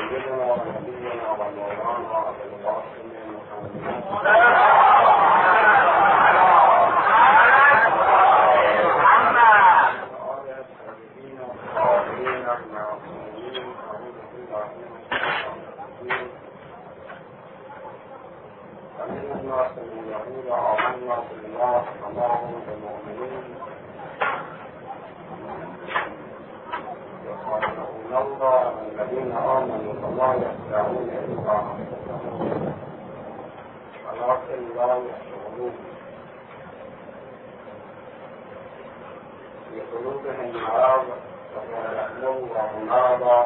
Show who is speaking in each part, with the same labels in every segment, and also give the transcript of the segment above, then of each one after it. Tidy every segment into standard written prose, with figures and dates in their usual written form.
Speaker 1: سيدنا ونبينا ومولانا أبي القاسم محمد فمن الناس من يقول آمنا بالله وما هم بمؤمنين يخادعون الله والذين آمنوا وما يخدعون إلا أنفسهم ولكن لا يشعرون في قلوبهم مرض ويعلمون مرضا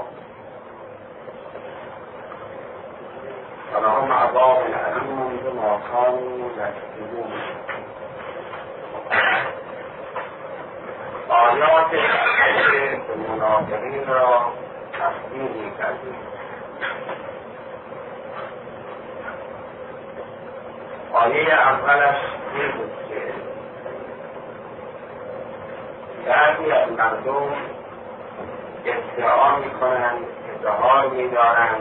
Speaker 1: ولهم عذاب أليم بما كانوا يكذبون. آیات که منافقین را تفسیر می‌کردیم. آیه اولش این بود که بعضی از مردم ادعا می‌کنند، اظهار می‌دارند،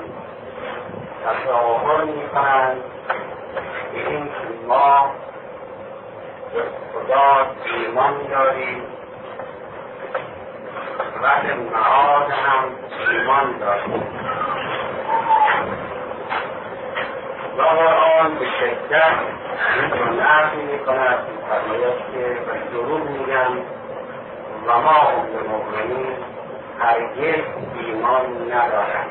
Speaker 1: تظاهر می‌کنند به این که ما به خدا ایمان داریم و به معاد هم ایمان داریم. و قرآن به شدت این نقل می‌کند، می‌فرماید که به دروغ میگن و ما هم به مؤمنین هرگز ایمان ندارند.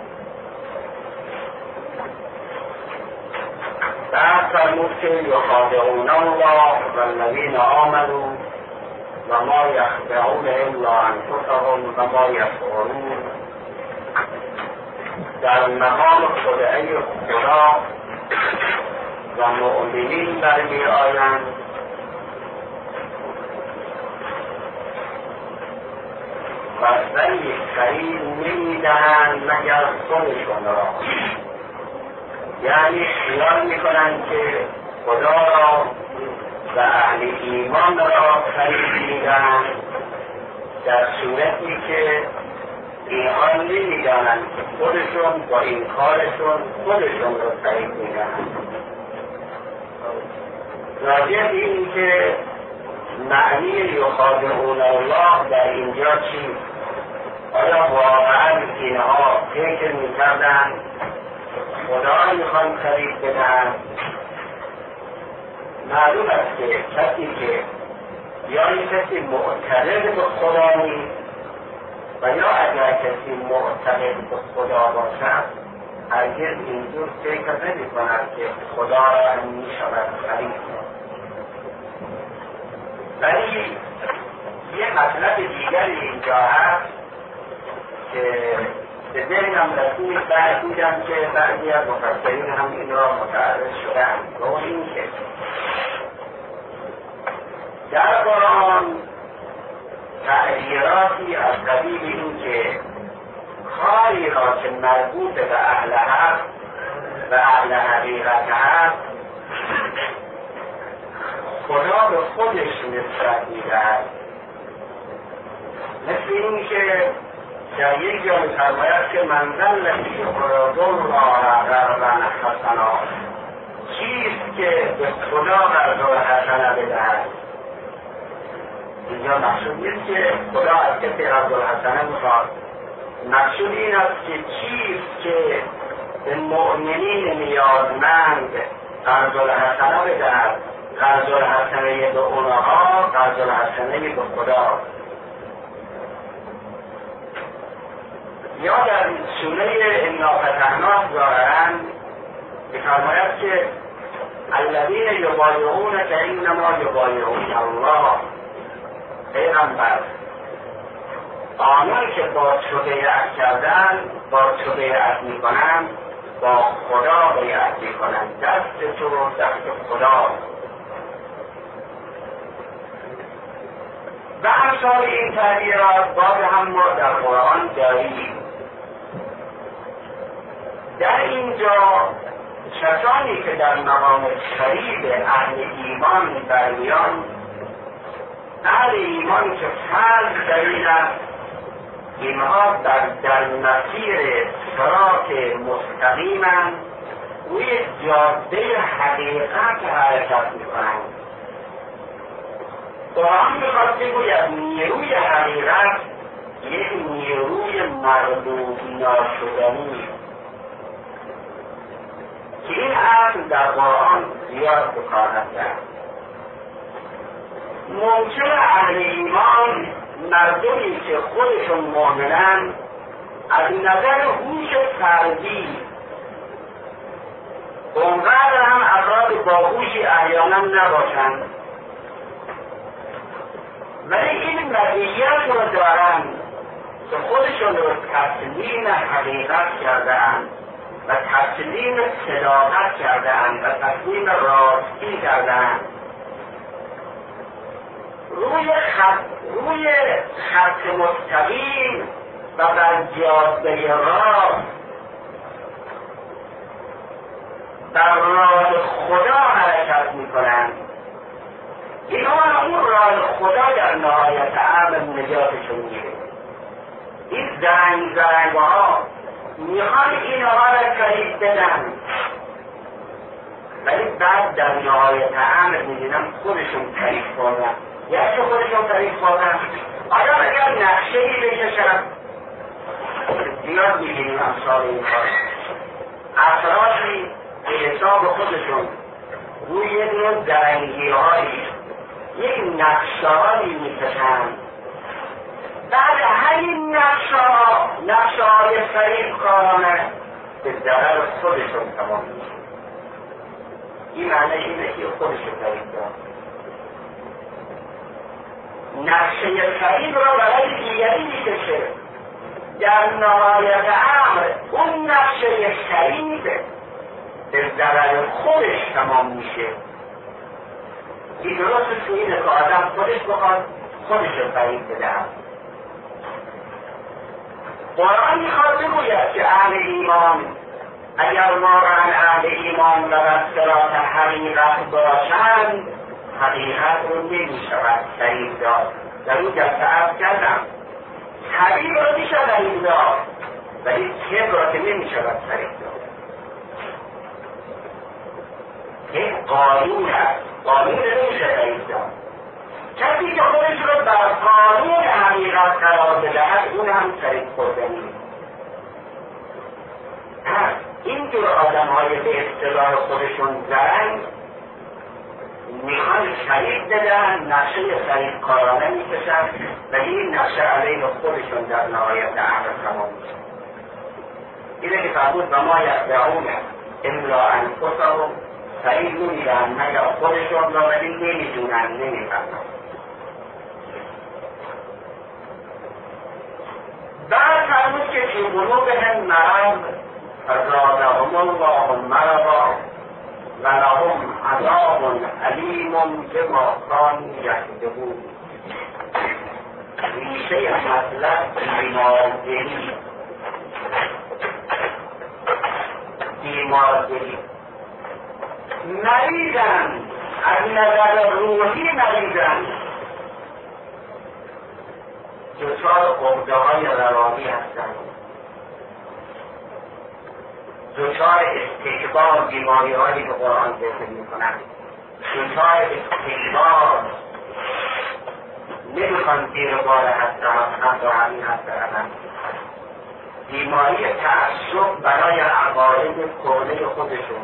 Speaker 1: بعد فرمود که یخادعون الله والذین آمنوا و ما یخدعون الا انفسهم و ما یشعرون. در مقام خدعه خدا و مؤمنین برمی آیند و ولی خرید نمیدهند مگر خودشون را، یعنی خیال میکنند که خدا را و اهل ایمان را خرید میدهند، در صورتی که اینها نمیدانند که خودشون با این کارشون خودشون را خرید میدهند. راجع به این که معنی یخادعون الله در اینجا چیست؟ آیا واقعا اینها فکر میکردند خدا میخوان خرید بدهند؟ معلوم است که کسی که یا این کسی معتقد به خدا نیست و یا اگر کسی معتقد به خدا باشد هرگز اینجور فکر نمی کند که خدا را هم میشود خرید. ولی یه مطلب دیگری اینجا هست که به ذهنم رسید، بعد دیدم که بعضی از مفسرین هم این را متعرض شدند، و اون این که در قرآن تعبیراتی از قبیل این که کاری را که مربوط به اهل حق و اهل حقیقت هست خدا به خودش نسبت می‌دهد. مثل این که در یک جا می‌فرماید که من ذلتی یقرض الله قرضا حسنا، چیست که به خدا قرض حسنه بدهد؟ اینجا مقصود نیست که خدا از کسی قرض حسنه می‌خواد، مقصود این است که چیست که به مؤمنین نیازمند قرض حسنه بدهد. قرض حسنه به اونها، قرض حسنه به خدا. یا در سوره انا فتحنا ظاهرا می‌فرماید که الذین یبایعونک انما یبایعون الله، پیغمبر آنان که با تو بیعت کردن، با تو بیعت میکنن، با خدا بیعت میکنن، دست تو دست خدا. و امثال این تعبیرات باز هم ما در قرآن داریم. در اینجا کسانی که در مقام خرید اهل ایمان برمیان، اهل ایمان که فرض در این است اینها در مسیر صراط صراط مستقیمن، روی جاده حقیقت حرکت میکنن. قرآن میخواد بگوید نیروی حقیقت یک نیروی مغلوب ناشدنی که این اصل در قرآن زیاد به کار رفته. ممکن اهل ایمان، مردمی که خودشون مؤمنن، از نظر هوش فردی اونقدر هم افراد باهوشی احیانا نباشند، ولی این مزیت رو دارن که خودشون رو تسلیم حقیقت کرده‌اند و تسلیم صداقت کرده‌اند و تسلیم راستی کرده‌اند. روی خط مستقیم و بر جاده راست در راه خدا حرکت میکنند. اینها اون راه خدا در نهایت امر نجاتشون میده. این زنگ‌ها میخوان اینها را فریب بدن، ولی بعد در نهایت امر میبینم خودشون فریب خوردن. یعنی خودشون فریب خوردن. آیا اگر نقشه‌ای بکشن، زیاد میبینیم امثال این کار، افرادی به حساب خودشون روی یک نوع درنگی‌هایی یک نقشه‌هایی میکشند، بعد همین نقشه‌های فریبکارانه به ضرر خودشون تمام میشه. این معنی اینه که خودشون فریب دارن. نقشه فریب را برای دیگری میکشه، در نهایت امر اون نقشه فریب به ضرر خودش تمام میشه. این درست تو اینه که آدم خودش بخواد خودش رو فریب بدهد. قرآن میخواد بگوید که اهل ایمان اگر واقعا اهل ایمان و بر صراط حقیقت باشند، حقیقت رو نمیشود فریب داد. در اون جلسه عرض کردم حقیق رو میشود فریب داد، ولی کبر را که نمیشود فریب داد. این قانون هست، قانون نمیشه فریب داد. کسی که خودش رو بر قانون حقیقت قرار بدهد، اون هم فریب خوردنی. این جور آدم های به اصطلاح خودشون زرنگ میخوان فریب بدن، نقشه فریب کارانه میکشن، ولی این نقشه علیه خودشون در نهایت امر تمام میشه. اینه که فرمود و ما یخدعون الا انفسهم، فریب نمیدن مگر خودشون را، ولی نمیدونن، نمیفهمن. بعد فرمود که فی قلوبهم مرض فزادهم الله مرضا و لهم عذاب علیم بما کانوا یکذبون. ریشه مطلب بیماردلی. مریضن، از نظر روحی مریضن، دچار عقده‌های روانی هستند، دچار استکبار، بیماری‌هایی که قرآن ذکر می‌کند، دچار استکبار، نمی‌خوان زیر بار حق و حقیقت بروند، بیماری تعصب برای عقاید کهنه خودشون،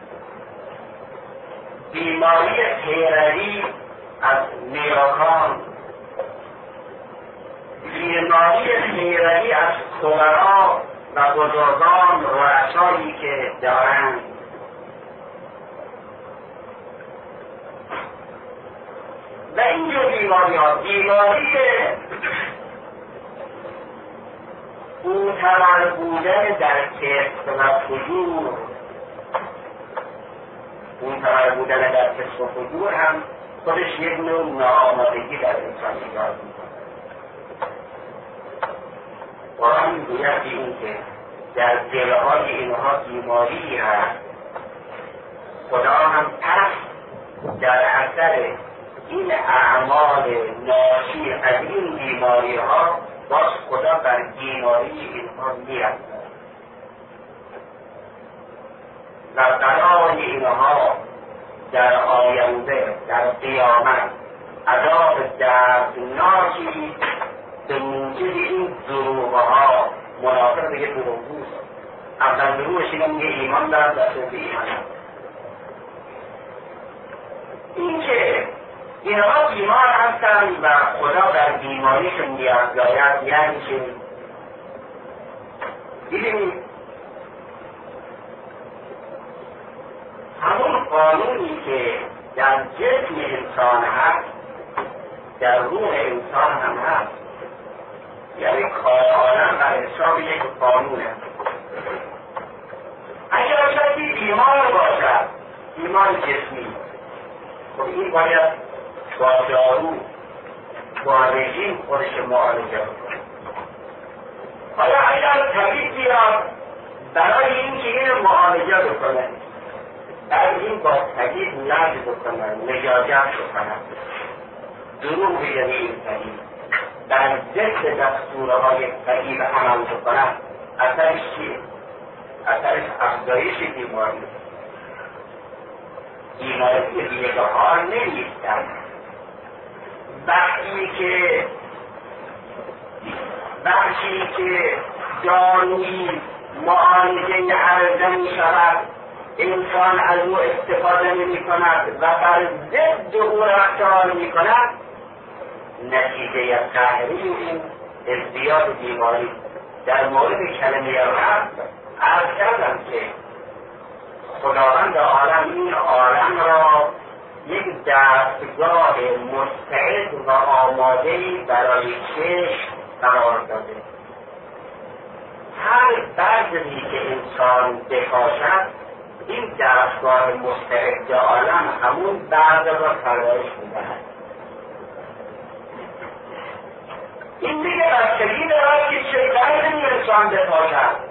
Speaker 1: بیماری پیروی از نیاکان، بیماری پیروی از کبرا و بزرگان رؤسایی که دارند. و اینجور بیماری‌ها، بیماری معتبر بودن در کسب و فجور، معتبر بودن در کسب و فجور هم خودش یک نوع ناآمادگی در انسان ایجاد می‌کند. قرآن میگوید این که در دلهای اینها بیماری هست، خدا هم پس در اثر این اعمال ناشی از این بیماری ها باز خدا بر بیماری اینها میرسد. و برای اینها در آینده در قیامت عذاب دردناکی به موجب این دروغها منافق دیگه دروغگوست. اول دروغش اینه میگه ایمان دارد و صرف ایمان دارد. این که اینها بیمار هستن و خدا در بیماریشون نیاز دارد یعنی چه؟ دیدیم همون قانونی که در جسم انسان هست در روح انسان هم هست، یعنی عالم بر حساب یک قانونه. اگر کسی بیمار باشد، بیمار جسمی، خب این باید با دارو با رژیم خودش معالجه بکنه. حالا اگر طبیب بیاد برای این که این معالجه بکنه، در این با طبیب لج بکنه، نجاجت بکنه، دروغ یعنی این طبیب در ضد دستورهای طبیب عمل بکنه، اثرش چیه؟ اثرش افزایش بیماری. بیماری دیگه حال نمیستن. وقتی که داروی معالجه عرضه می شود، انسان از او استفاده نمی کند و بر ضد او رفتار می کند، نتیجه قهری این ازدیاد بیماری. در مورد کلمه رب عرض کردم که خداوند عالم این عالم را یک دستگاه مستعد و آماده‌ای برای چشم قرار داده. هر بذری که انسان بکاشد، این دستگاه مستعد عالم همون بذر را پرورش می‌دهد. این دیگه بستگی دارد که چه بذری انسان بکاشد.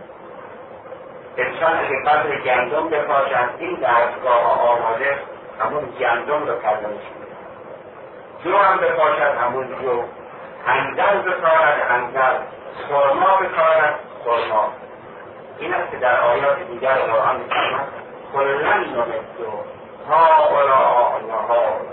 Speaker 1: انسان اگه بذر گندم بکاشد، این دستگاه آماده همون گندم رو پرورش می‌دهد. جو هم بکاشد، همون جو. هنجر بکارد، هنجر. خرما بکارد، خرما. این است که در آیات دیگر قرآن می‌فرماید کلاً نمدوا هؤلاء و هؤلاء.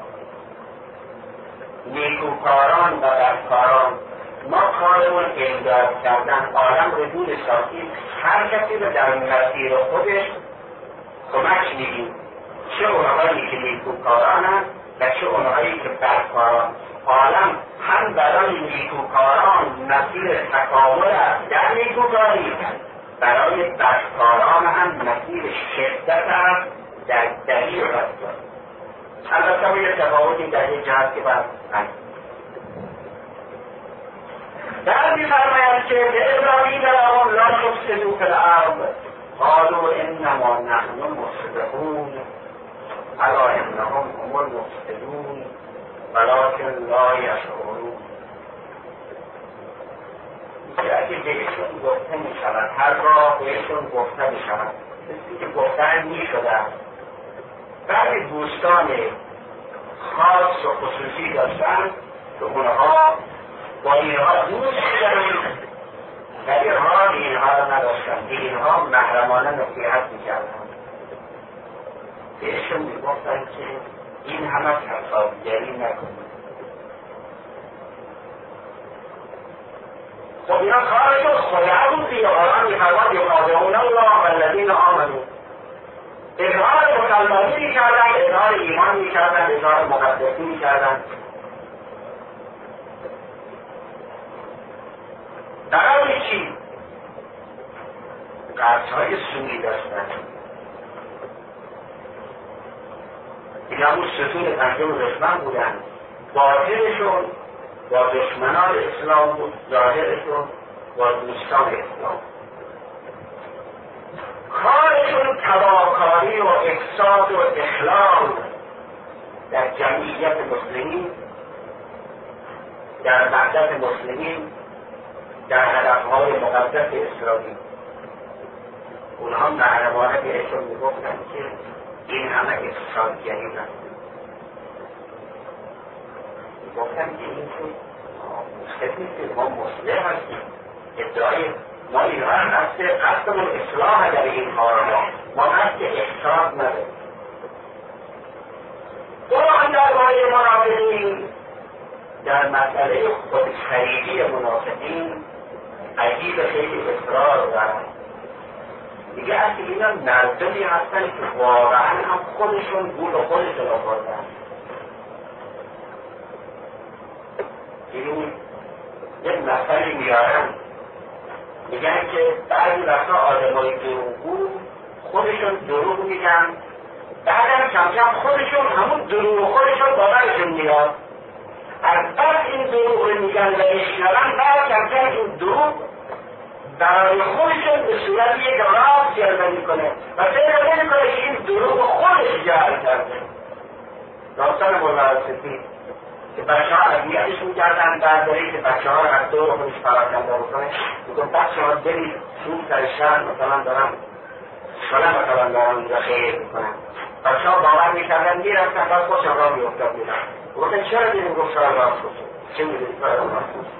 Speaker 1: نیکوکاران و بدکاران، ما کارمون امداد کردن، عالم رو دور ساختیم، هر کسی رو در مسیر خودش کمک میدیم، چه اونهایی که نیکوکارانن و چه اونهایی که بدکاران. عالم هم برای نیکوکاران مسیر تکامل است در نیکوکاری، برای بدکاران هم مسیر شدت است در دلیل رفتار. البته با یه تفاوتی در یک جهت که باید هست. در می‌فرماید که به ابراهیم لهم لا تفسدوا فی الارض قالوا انما نحن مصلحون الا انهم هم المفسدون ولكن لا یشعرون. اگه بهشون گفته می‌شود، هر راه بهشون گفته می‌شود، مثل که گفتن می‌شده، بعضی دوستان خاص و خصوصی داشتن که اونها با اینها دوست شدن، ولی حال اینها رو نداشتن، که اینها محرمانه نصیحت می‌کردن. بهشون می‌گفتن که این همه تصادیگری نکنید. خب اینا کارشون خداوند دیگه. قرآن می‌فرماید یخادعون الله والذین آمنوا. اظهار مسلمانی می‌کردن، اظهار ایمان می‌کردن، اظهار مقدسی می‌کردن. برای چی؟ قصدهای سوئی داشتن. این همون ستون پنجم دشمن بودن. باطنشون با دشمنان اسلام بود، ظاهرشون با دوستان اسلام. کارشون تباهکاری و افساد و اخلال در جمعیت مسلمین، در وحدت مسلمین، در هدفهای مقدس اسلامی. اونها محرمانه بهشون میگفتن که این همه افسادگری نکنید. میگفتن که این که مصلح نیست، ما مصلح هستیم. ادعای ما ایران قصدمون اصلاح در این کار ما قصد احساس نداریم. قرآن درباره منافقین در مسئله خودخریدی منافقین عجیب خیلی اصرار دارن. دیگه اصلا اینا مردمی هستن که واقعا هم خودشون گول خودشون آوردن. این یک مسئله میارن میگن که بعضی وقتا آدمای دروغگو خودشون دروغ میگن، بعدم کم کم خودشون همون دروغ خودشون باورشون میاد، از بعد این دروغ رو میگن و میشنون، بعد کم کم این دروغ برای خودشون به صورت یک راست جلوه میکنه و فکر نمیکنه که این دروغ خودش جعل کرده. داستان مولارستی که بچه ها اذیتشون کردن درباره که بچه ها رو از دور خودش پراکنده بکنه، میگم بچه ها برید تو در شهر مثلا دارن اونجا خیر میکنن. بچه ها باور میکردن میرفتن بس خوش را میافتاد میرن. گفتن چرا دیدیم گفت شاید راست خوشه چه میدونید شاید راست خوشه.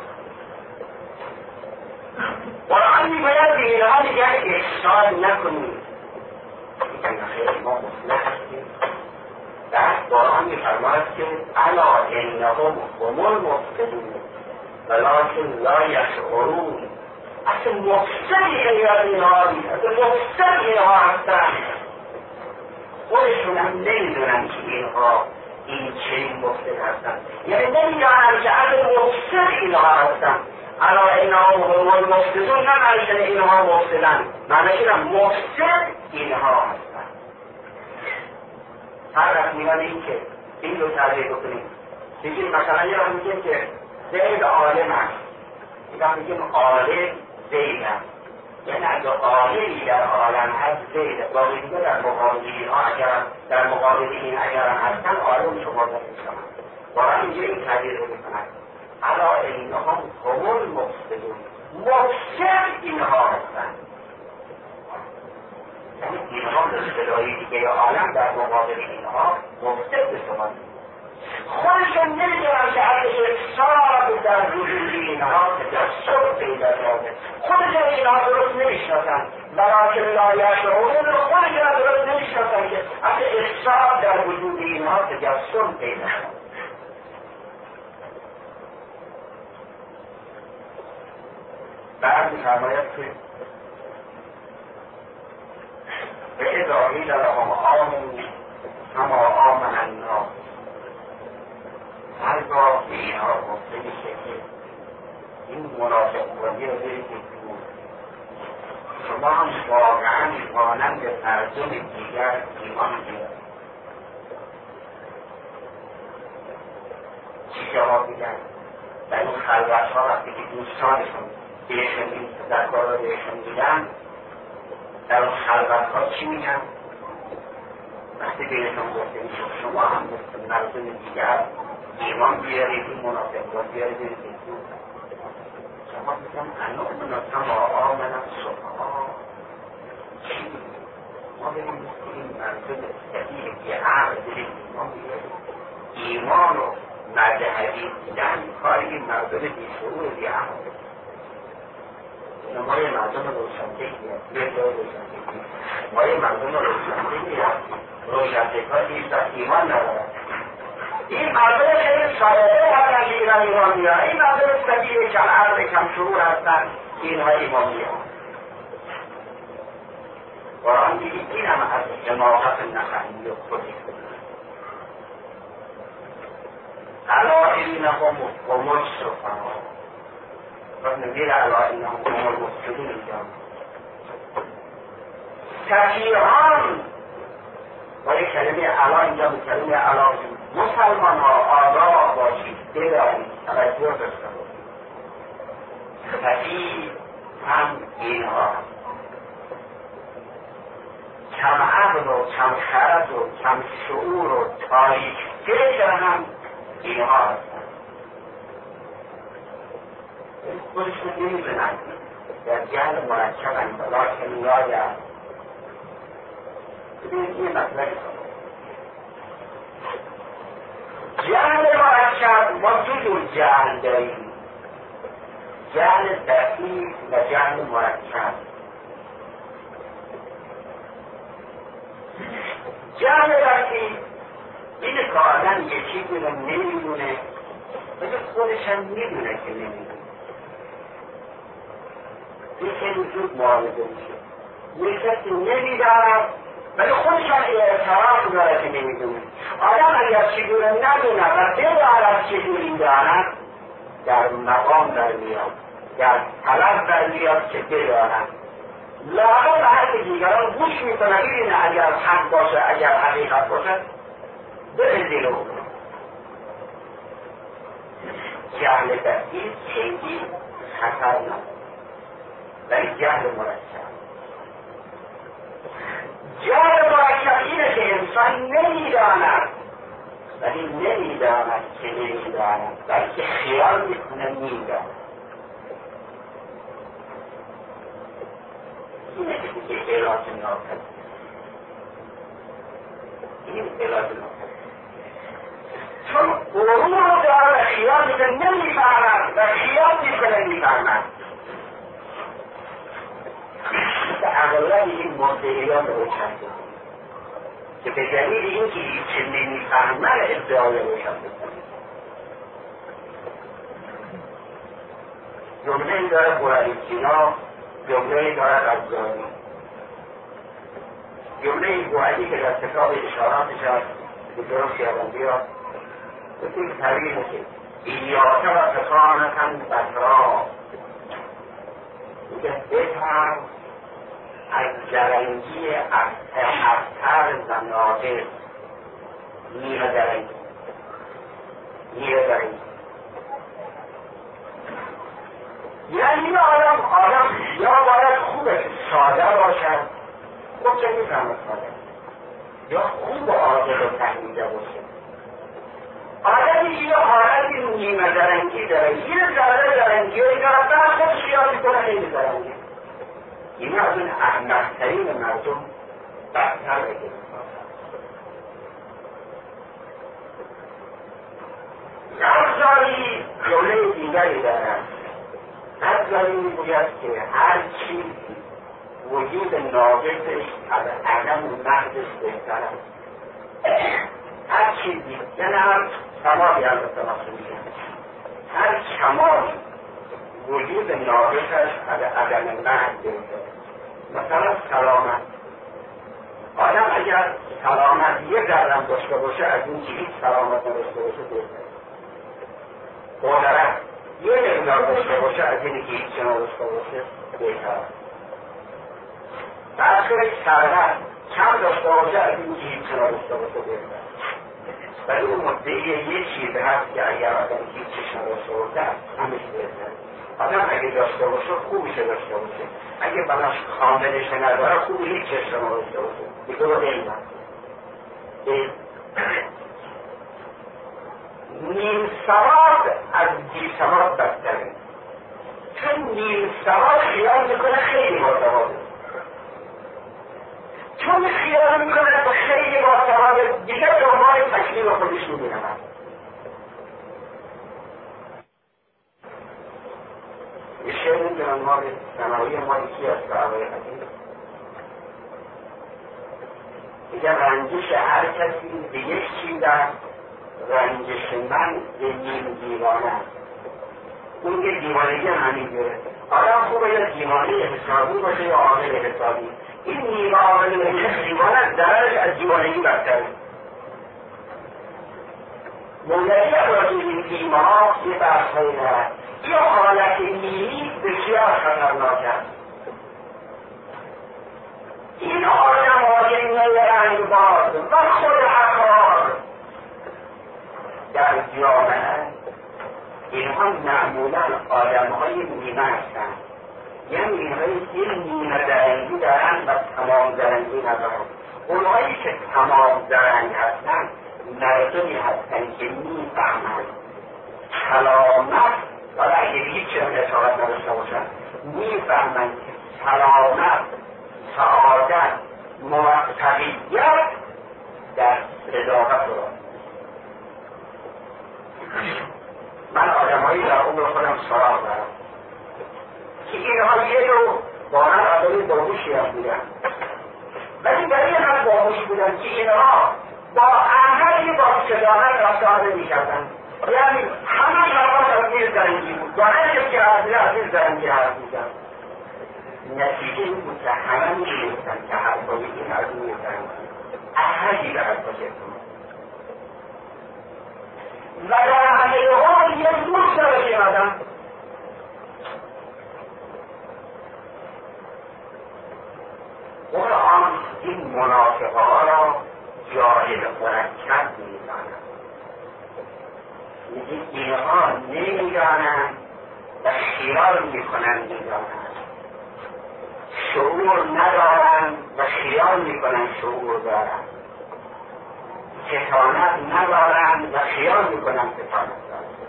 Speaker 1: قرآن میگوید به اینها میگن احسان نکنید، میگن خیر ما مصلح هستیم. بعد قرآن میفرماید که الا انهم هم المفسدون ولکن لا یشعرون. اصلا مفسدی غیر اینها نیست، اصلا مفسد اینها هستن، خودشون هم نمیدونن که اینها این چنین مفسد هستن، یعنی نمیدونن که اصلا مفسد اینها هستن. الا انهم هم المفسدون نه معنیش اینها مفسدن، معنیش مفسد اینها هستن. فرق میان این که این رو تعریف بکنیم. بگیم مثلا یه رو میگیم که زید عالم هست، یه میگیم عالم زید هست، یعنی اگه عالمی در عالم هست زید، باقی دیگه در مقابل اینها در مقابل این اگر هستن عالم شما دارید. باید اینجا این تعریف رو میکنن الا اینهم هم المفسدون، مفسد اینها هستن. یعنی اینها اصطلاحی دیگه عالم در مقابل اینها مفسد به شما خودشون نمیدونن که ارزش اقتصاد در وجود اینها تجسد پیدا کرده، خودشون اینها درست نمیشناسن، برای لا یشعرون خودشون درست نمیشناسن که اصلا اقتصاد در وجود اینها تجسد پیدا کرده. بعد می‌فرماید که فإذا قیل لهم آمنوا کما آمن الناس، هرگاه به اینها گفته میشه که این منافق بازی رو برید دور، شما هم واقعا مانند مردم دیگر ایمان بیارید. چی جواب میدن؟ در اون خلوت‌ها وقتی که دوستانشون بهشون این تذکر رو بهشون میدن، در اون خلوت‌ها چی میگن؟ وقتی بهشون گفته میشه شما هم مثل مردم دیگر ایمان بیارید، این منافق را بیارید برید دور، شما میگن انؤمن کما آمن السفهاء. ما بریم مثل این مردم صحیح که عقل برید ایمان بیارید. ایمان و مذهبی دیدن کاری این مردم بیشعور بیعقل. ما یه مردم روشنفکری هستیم، یه جای روشنفکری، ما یه مردم روشنفکری هستیم، روشنفکری هستیم ایمان ندارن. این مردم خیلی ساده هستن که اینا ایمان میارن، این مردم سبیل کم عرض کم شعور هستن که اینها ایمان میارن. قرآن دیگه این هم از جماعت نخلی و خودی الا اینهم هم السفهاء و نبیل الا اینهم هم المفسدون اینجا سفیهان با یک کلمه الا اینجا به کلمه الا مسلمان ها آگاه باشید، بدانید، توجه داشته باشید. سفیه هم اینها کم عقل و کم خرد و کم شعور و تاریک فکر هم اینها هستن. خودشون نمیدونن در جهل مرکبن ولیکن لا یعلمون. ببینید این مطلبی جهل مرکب، ما دو جور جهل داریم. جهل دقیق و جهل مرکب. جهل دقیق اینه که آدم یه چیزی رو نمیدونه ولی خودش هم میدونه که نمیدونه. یه خیلی زود معارضه میشه. یه کسی نمیداند ولی خودش هم اعتراف داره که نمیدونه. آدم اگر چیزی رو ندونه و بداند چجوری داند در مقام در میاد، در طلب در میاد که بداند. لاغر به حرف دیگران گوش میکنه ببینه اگر حق باشه اگر حقیقت باشه بره زیر او. جهل دقیق خیلی خطرناک ولی جهل مرکب. جهل مرکب اینه که انسان نمیداند ولی نمیداند که نمیداند بلکه خیال میکنه میداند. اینه که دیگه علاج ناپذیر. این علاج ناپذیر چون غرور رو داره خیال میکنه نمیفهمد و خیال میکنه میفهمد. اغلب این مدعیان روشن که به دلیل اینکه هیچ نمیفهمه ادعای روشن بکنه. جمله‌ای داره بوعلی‌سینا، جمله‌ای داره غزالی، جمله‌ای بوعلی که در کتاب اشاراتش هست دکتر خیابانی ها بسید طویل که ایاکه و فکانتن بطرا میگه بتر از زرنگی افسر زناده نیره زرنگی یعنی آدم یا باید خوبه ساده باشد خوب چه میفهمه ساده یا خوب و عادل و فهمیده باشه. آدمی یه حالتی نیمه زرنگی داره یه ذره زرنگی و داره در خود خیال میکنه خیلی زرنگی. این از اون احمق‌ترین مردم بدتر بگه. غزالی جمله دیگری دارد. غزالی میگوید که هر چیز وجود ناقصش از عدم محضش بهتر است. هر چیزی یعنی هر کمالی البته مقصود میشه هر کمالی وجود ناقصش از عدم محض بهتر. مثلا سلامت. آدم اگر سلامت یه ذره داشته باشه از این که هیچ سلامت نداشته باشه بهتر. قدرت یه مقدار داشته باشه از این که هیچ نداشته باشه بهتر. برخلاف ثروت کم داشته باشه از این که هیچ نداشته باشه بهتر. ولی اون مدعی یه چیز هست که اگر آدم هیچ نداشته باشه همش بهتر. آدم اگه داشته باشه خوبیشه داشته باشه. اگه بناش کاملش نداره خوبی هیچ چشم نداشته باشه. دیگه رو دیدم نیم سواد از بی سواد بدتره. چون نیم سواد خیال میکنه خیلی باسواده. چون خیال میکنه که خیلی باسواده دیگه دنبال تکلیف خودش میبینم. یه شعر میدونم ما سنوی ما یکی از برای حدیم میگه رنجش هر کسی به یک چیز است رنجش من به نیم دیوانه. اون که دیوانگی همین گره. آدم خوبه یا دیوانه حسابی باشه یا عامل حسابی. این نیم عامل دیوانه درش از دیوانگی بدتره. مولوی راجع این دیمه ها یه بحثایی دارد. یه حالت نیمی بسیار خطرناک است. این آدم های رنگباز و خود حقار در جامعه اینها معمولا آدم های نیمه هستند. یعنی این نیمه درنگی دارند و تمام درنگی ندارند. اونهایی که تمام درنگ هستند مردمی هستند که میفهمند سلامت حالا اگه هیچ رسالت نداشته باشن میفهمند که سلامت سعادت موفقیت در صداقت رو. من آدمایی در عمر خودم سراغ دارم بودن، ولی برای اینقدر باهوش بودن که اینها با احدی با صداقت رفتار می‌کردن. یعنی همه حرفاش از زیر زنگی بود، با هر کسی که از زیر زنگی حرف می‌زد. نتیجه این بود که همه می‌دونستن که حرفای این از زیر زنگی احدی به حرفاش اعتماد و در همه حال یک دوست داره این آدم. قرآن این منافقه ها را جاهل مرکب می‌داند. میگه اینها نمی‌دانند و خیال می‌کنند می‌دانند، شعور ندارند و خیال می‌کنند شعور دارند، فطانت ندارند و خیال می‌کنند فطانت دارند.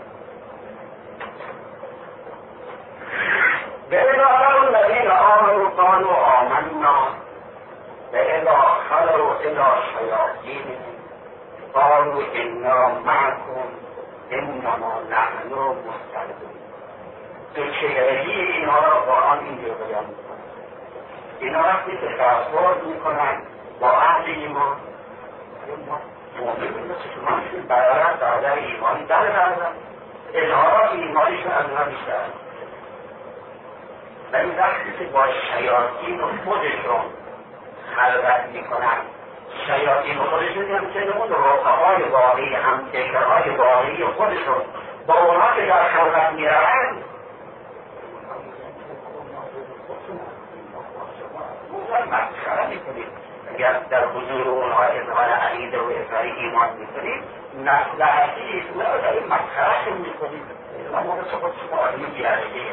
Speaker 1: به اضافه الذین آمنوا قالوا آمنا و اذا خلوا الی شیاطینهم قالوا انا معکم انما نحن مستهزئون. دو چهرگی اینها را قرآن اینجا بیان می‌کند. اینها وقتی که برخورد می‌کنند با اهل ایمان، مؤمنین مثل شما برادر ایمانی برادر اظهارات ایمانیشون از اونها بیشتر، ولی وقتی که با شیاطین و خودشون خلوت میکنن، شیاطین و خودشون هم که اون رفقای واقعی، همفکرهای واقعی خودشون با اونها که در خلوت میروند مسخره میکنید. اگر در حضور اونها اظهار عقیده و اظهار ایمان میکنید، مصلحتی است، نه دارید مسخرهشون میکنید. ما موقع خود شما آدمی بیارگیه.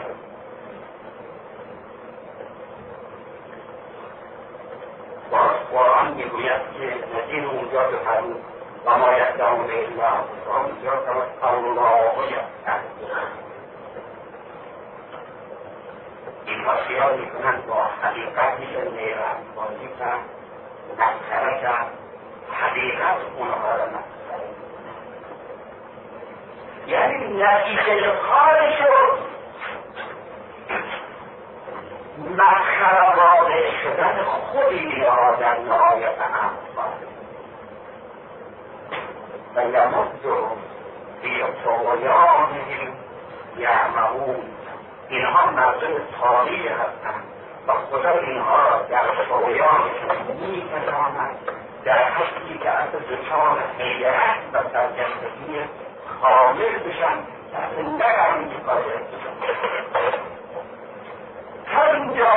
Speaker 1: قرآن میگوید که نزین اونجا بفرمود و ما یدعون الا اونجا الله یفتح. اینها خیال میکنند با حقیقت میشه نیرم بازی کرد، مسخره کرد، حقیقت اونها را مسخره. یعنی نتیجه کارشون مسخره واقع شدن خود اینها در نهایت امر و یمدهم فی طغیانهم یعمهون. اینها مردم طاغی هستند و خدا اینها را در طغیانشون می‌فشاند، در حدی که از دچار حیرت و سرگشتگی کامل بشن و نگران که کار همینجا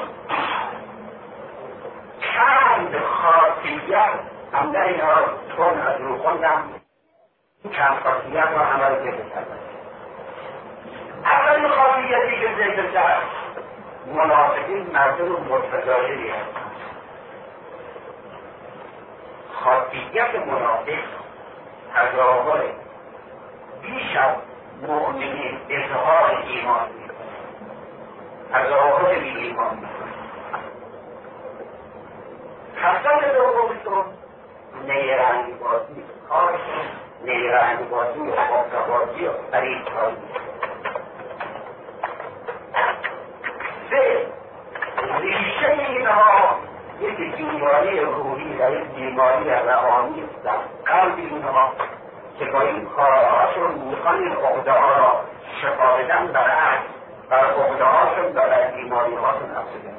Speaker 1: چند خاصیت هم در اینها چون از رو خوندم، چند خاصیت را همه رو ذکر کردم. اولین خاصیتی که ذکر کرد، منافقین مردم متضایری هستند. خاصیت منافق تظاهر بیش از مؤمنین اظهار ایمان می‌کند، تظاهر بی ایمان می‌کند. خاصیت دومشون نیرنگ بازی، کارشون نیرنگ بازی و حقابازی و فریب‌کاری. ریشه اینها یک بیماری روحی و یک بیماری روانی است در قلب اینها که با این کارهاشون میخوان این عقده‌ها را شفا بدن، برعکس بر عقده‌هاشون دارن بیماری‌هاشون افزوده.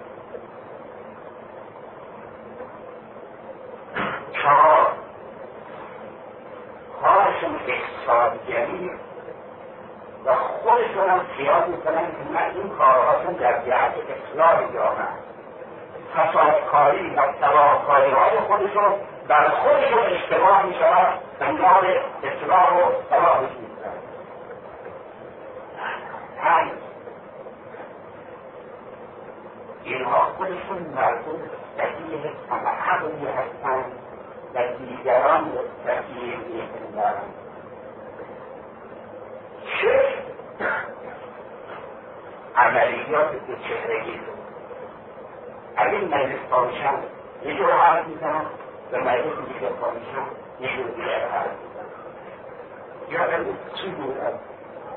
Speaker 1: چهار، کارشون اقتصادگری و خودشون هم خیال میکنن که من این کارهاشون در جهت اصلاح جامعه، فسادکاری و تباهکاری‌های خودشون در خودشون اشتباه میشود، انگار اصلاح و صلاحش میکنن. اینها خودشون مردم صحیح و عقلی هستند و دیگران صحیح میکنند. عملیات دو چهرگی رو اگه مجلس پامیشن یه جور حرف میزنن و مجلس دیگه پامیشن یه جور دیگه حرف میزنن. یا اگه چی بود از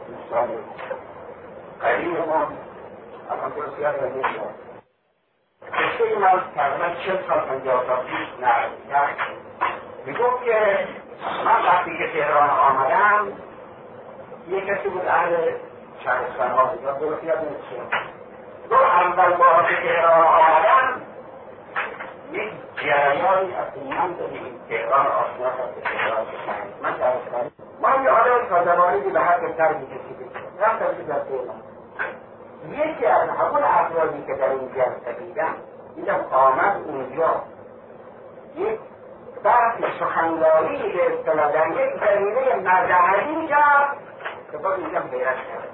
Speaker 1: دوستان قریب ما الان درست یاد نمیشن قصه ما تقریبا 40 سال 50 سال پیش نقل کرد. میگفت که من وقتی که تهران آمدم یک کسی بود اهل شهرستان ها بود، درست یادم چیه دو اول بار که تهران آمدم یک جریانی از من داریم تهران آشنا کرد به تهران شهر من شهرستانی ما یه آره تازه‌واردی به هر کشور می‌کشیدیم رفتم در تهران. یکی از همون افرادی که در این جلسه دیدم آمد اونجا یک بحث سخنرانی به اصطلاح در یک زمینه مردمانی کرد که باز اینجا حیرت کرد.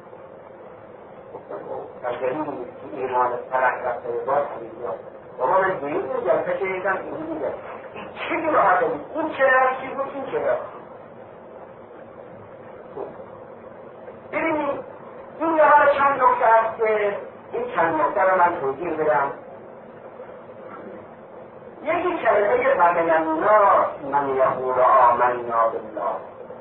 Speaker 1: گفتم او در زمین که ایران فرق رفته باز همینجا بابا من دوید اون جلسه شنیدم این دیگه چی راحت بود؟ این چرا چی بود؟ این چرا؟ ببینید این یه حال چند نکته هست که این چند نکته رو من توضیح بدم. یکی کلمه ومن الناس من یقول آمنا بالله،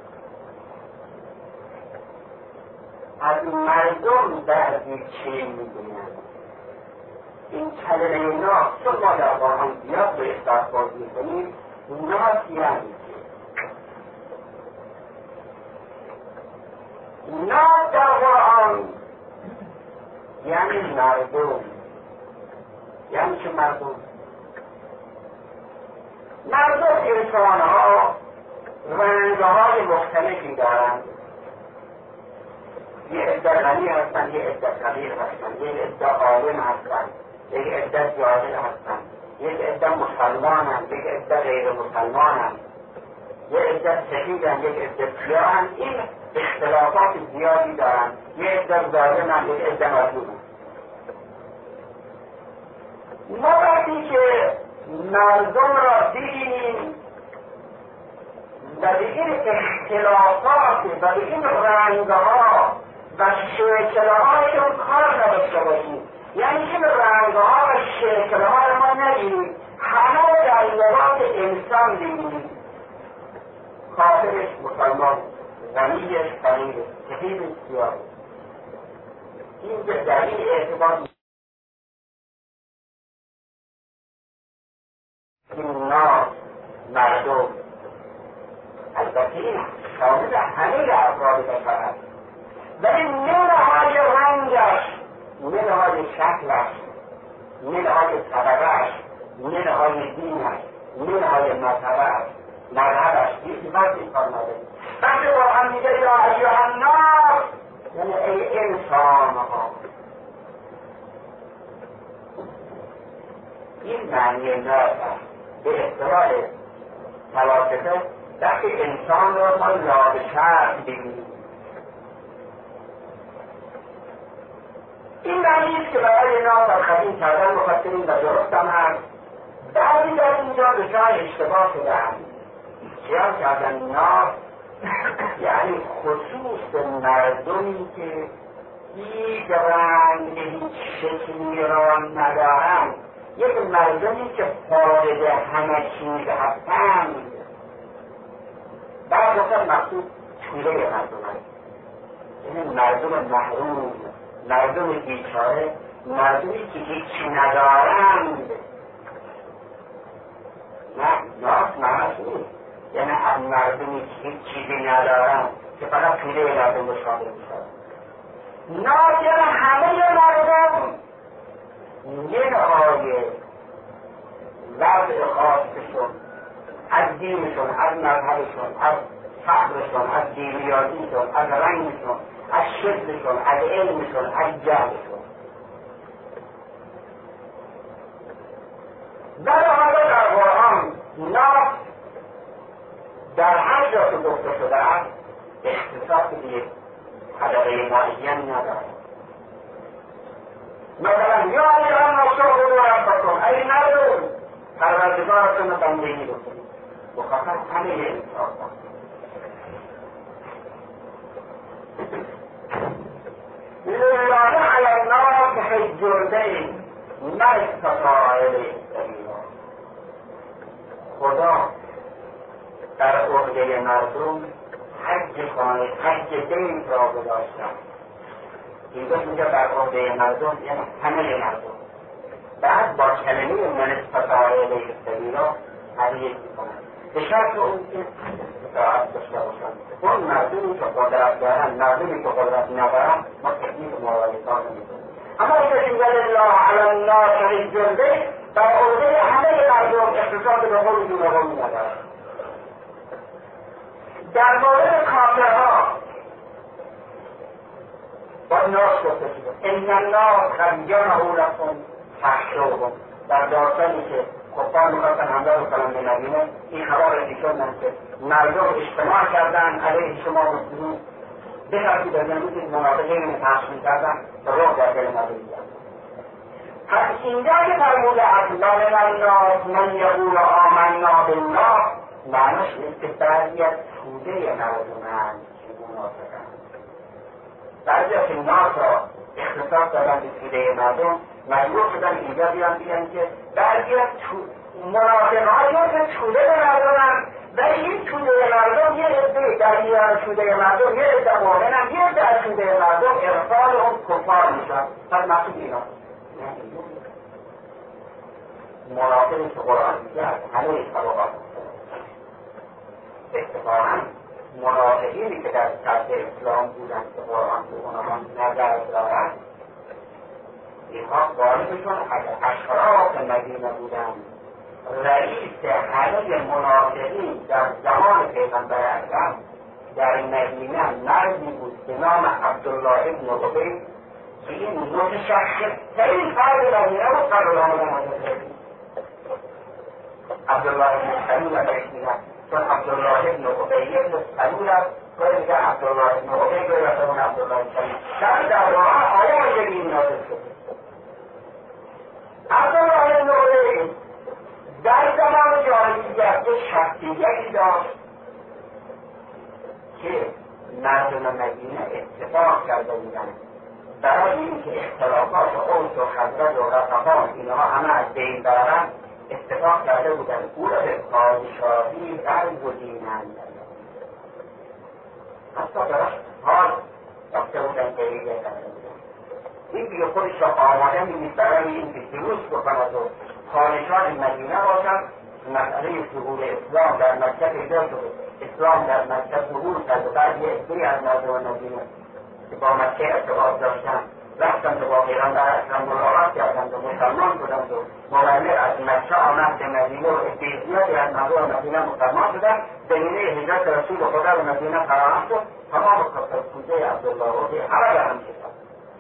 Speaker 1: از مردم بعضی چی میگویند. این کلمه ناس چون ما در قرآن زیاد به استفاده میکنیم، ناس یعنی ناس در قرآن یعنی مردم. یعنی چه مردم؟ مردم انسان‌ها رنگ‌های مختلفی دارند. یه عده غنی هستند، یه عده فقیر هستند، یه عده عالم هستند، یک عده جاهل هستند، یک عده مسلمانند، یک عده غیر مسلمانند، یک عده سفیدند، یک عده سیاهند. این اختلافات زیادی دارند. یک عده ظالمند، یک عده مظلومند. ما وقتی که مردم را دیدیم و به این اختلافات و به این رنگها و شکلهایشون کار نداشته باشیم، یعنی که رنگها و شکلها را ما ندیدیم، همه در لباس انسان دیدیم. کافرش مسلمان، غنیش فقیرش، سفیدش سیاهش. این که در این اعتبار ناس مردم البته این شامل همه افراد بشر است، ولی منهای رنگش، منهای شکلش، منهای طبقهش، منهای دینش، منهای مذهبش هیچ وقتی کار نداره. وقتی قرآن میگه یا ایها الناس یعنی ای انسانها، این معنی ناس است. به اصطلاح فلاسفه وقتی انسان را ما لابشر ببینیم، این معنی است که برای ناس در خدیم کردن مفسرین و درست هم هست. بعضی در اینجا به جای اشتباه شده‌اند، خیال کردن ناس یعنی خصوص مردمی که هیچ رنگ هیچ شکلی را ندارند، یک مردمی که فارغ همه چیز هستند. بعد وقت مقصود طوله مردم هست، یعنی مردم محروم، مردم بیچاره، مردمی که هیچی ندارند. نه، ناس معنیش نیست یعنی از مردمی که هیچ چیزی ندارند که فقط طوله مردم رو شامل می‌شود. ناس یعنی همه مردم منهای وضع خاصشون، از دینشون، از مذهبشون، از فقرشون، از دیریازیشون، از رنگشون، از شکلشون، از علمشون، از جهلشون. در حالا در قرآن ناس در هر جا که گفته شده است اختصاص به یک طبقه معین ندارد. مثلا یا ایها الناس اعبدوا ربکم، ای مردم پروردگارتون رو بندگی بکنید. مخاطب همه انسان لله علی الناس حج البیت ما استطاع الیه سبیلا. خدا در عهده مردم حج خانه، حج بیت را گذاشتن. اینجا در عهده مردم یعنی همه مردم. بعد با کلمه من استطاع الیه السبیلا تغییر میکنن به شرط اون که اطاعت داشته باشن. اون مردمی که قدرت دارن، مردمی که قدرت ندارن، ما تکلیف موالیتان نمیدونیم. اما اگر که الله علی الناس حج البیت در عرضه همه مردم اختصاص به قول دونهایی ندارد. در مورد کافرها با ناس گفته شده ان الناس قد جمعوا لكم فاخشوهم. در داستانی که کفار میخواستن حمله بکنن به مدینه، این خبر رسیدن که مردم اجتماع کردن علیه شما مسلمین، بترتیب از که منافقین تحصیل کردن و رو در دل مدینه. پس اینجا که فرموده از من الناس من یقول آمنا بالله، معنیش نیست که بعضی از توده مردمن که منافقن. بعضی از الناس را اختصاص دادن به توده مردم، مجبور شدن اینجا بیان که بعضی از منافقان که توده مردمن و این توده مردم یه عده در میان توده مردم یه عده مؤمنن، یه عده از توده مردم ارسال اون کفار میشن. پس مقصود اینا منافقی که قرآن میگه از همه طبقات اتفاقا منافقینی که در سطح اسلام بودن که قرآن به اونها نظر دارن، اینها غالبشون از اشراف مدینه بودن. رئیس همه منافقین در زمان پیغمبر اکرم در مدینه مردی بود به نام عبدالله ابن عبی که این متشخص‌ترین فرد مدینه بود قبل از آمدن عبدالله ابن سلول مدینه، چون عبدالله ابن عبی ابن سلول است، گاهی میگن عبدالله ابن عبی، گاهی مثلا عبدالله ابن سلول. در واقع آیه مجدی نازل شده. عبدالله ابن عبی در زمان جاهلیت یک شخصیتی داشت که مردم مدینه اتفاق کرده بودند برای اینکه اختلافات اوس و خزرج و غطفان اینها همه از بین برند، اتفاق کرده بودند او را به پادشاهی برگزینند. حتی براش حال رفته بودند که ایده کرده بودند. این دیگه خودش را آماده می‌دید برای اینکه جلوس بکند و پادشاه مدینه باشد. مسئله ظهور اسلام در مکه پیدا شده، اسلام در مکه ظهور کرد و بعد یه عده‌ای از مردم مدینه که با مکه ارتباط داشتن رفتند و با پیغمبر اکرم ملاقات کردند و مسلمان شدند و مولد از مکه آمد به مدینه و عده زیادی از مردم مدینه مسلمان شدند. زمینه هجرت رسول خدا به مدینه فراهم شد. تمام کفرسوزه عبدالله عبی همه به هم شدند.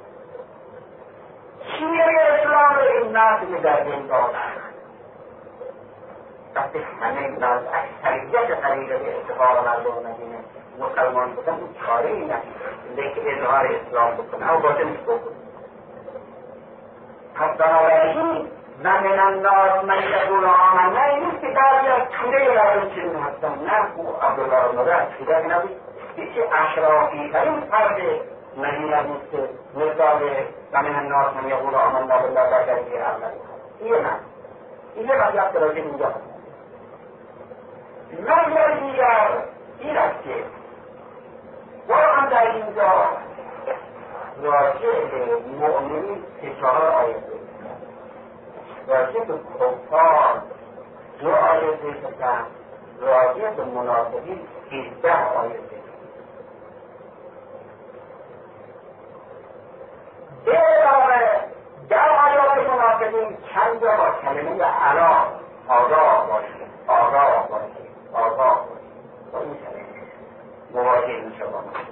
Speaker 1: شیعه اسلام این نسل در دل داشت. وقتی همه ناز اکثریت قلیل به اتفاق مردم مدینه مسلمان بودن، اون چاره ای نشد که اظهار اسلام بکنه او باطنش بکنه. پس بنابراین و من الناس من یقول آمنا این نیست که بعضی از توده مردم چنین هستن. نه، او عبدالله بن عبی توده نبود، یکی اشرافی ترین فرد مدینه بود که مثال و من الناس من یقول آمنا بالله در درجه اول. این نه، این باید یاد راجع اینجا هست. نظر دیگر این است که قرآن در اینجا راجع به مؤمنین 4 آیه راجع به کفار 2 آیه ذکر، راجع به منافقین 13 آیه ذکر. به علاوه در آیات منافقین چند جا با کلمه علا آگاه باشید، آگاه باشید، آگاه با این کلمه مواجه میشه با من.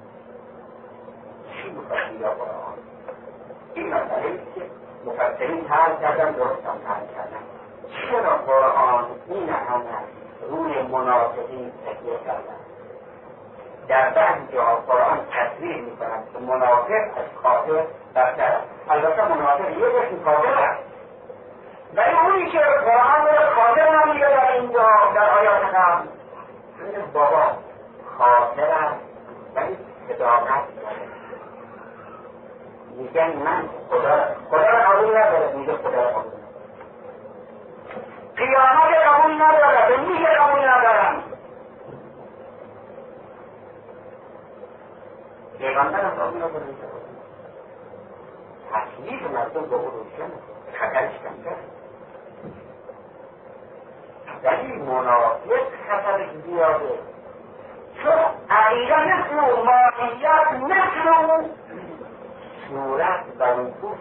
Speaker 1: چی بخواهی یا قرآن؟ این مسئله که مفسرین حل کردن، درست هم حل کردن. چرا قرآن این همه روی منافقین تکیه کردن؟ در بعضی جاها قرآن تصریح می‌کند که منافق از کافر برتر است. البته منافق یک اسم کافر است، ولی اونی که قرآن رو کافر نمیگه در اینجا در آیات قبل میگه بابا کافر است ولی صداقت داره. میگن من خدا رو قبول نداره، میگه خدا رو قبول نداره. قیامت قبول نداره، میگه قبول ندارم. پیغمبر هم قبول نداره. تصویب مردم به او روشن خطرش کمتر، ولی منافق خطرش زیاده، چون عقیده مثل او، ماهیت مثل او، صورت و وقوف